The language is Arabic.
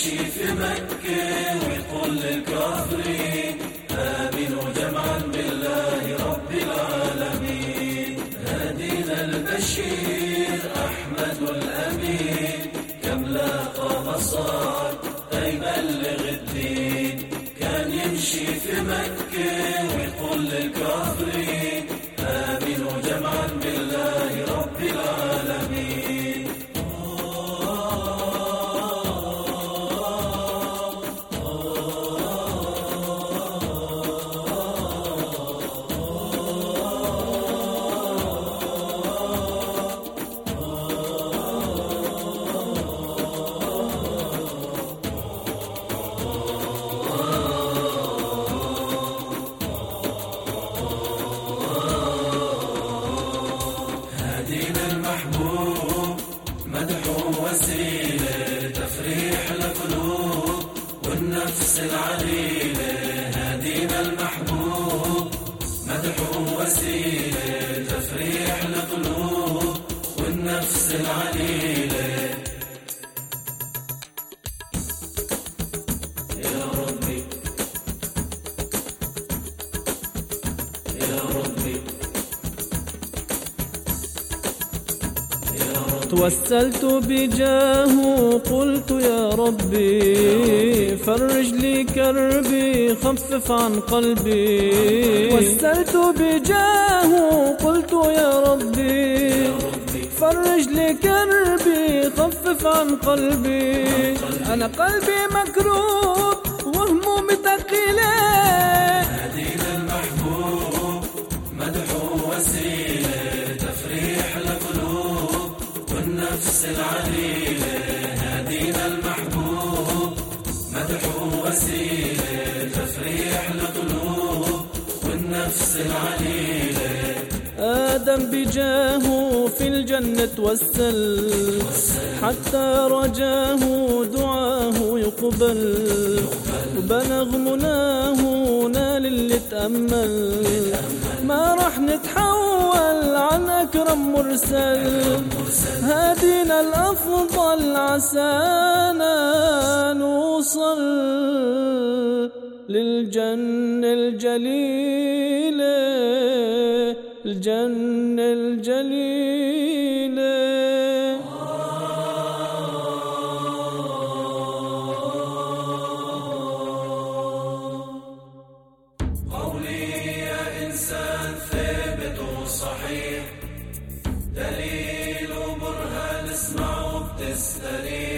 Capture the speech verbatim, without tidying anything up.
يمشي في مكة ويقول للكافرين آمنوا جمعا بالله رب العالمين. هادينا البشير أحمد الأمين كم لاقى مصاعب يبلغ الدين. كان يمشي في مكة ويقول للكافرين آمنوا جمعا بالله رب العالمين. هادينا المحبوب مدحه وسيلة تفريح القلوب والنفس العليلة. هادينا المحبوب مدحه وسيلة تفريح القلوب والنفس العليلة. يا ربي يا ربي توسلت بجاهه قلت يا ربي فرج لي كربي خفف عن قلبي. توسلت بجاهه قلت يا ربي فرج لي كربي خفف عن قلبي. أنا قلبي مكروب وهمومي ثقيلة. هادينا المحبوب مدحه وسيلة تفريح القلوب والنفس العليلة. هادينا المحبوب مدحه وسيلة تفريح القلوب والنفس العليلة. آدم بجاهه في الجنة توسل حتى رجاه دعاه يقبل. وبلغ مناه نال اللي تأمل. ما رح نتحول عن أكرم مرسل. هادينا الأفضل عسانا نوصل للجنة الجليلة. الجنة الجليلة. قولي يا إنسان ثابت وصحيح دليل وبرهان اسمعوا بتستريح.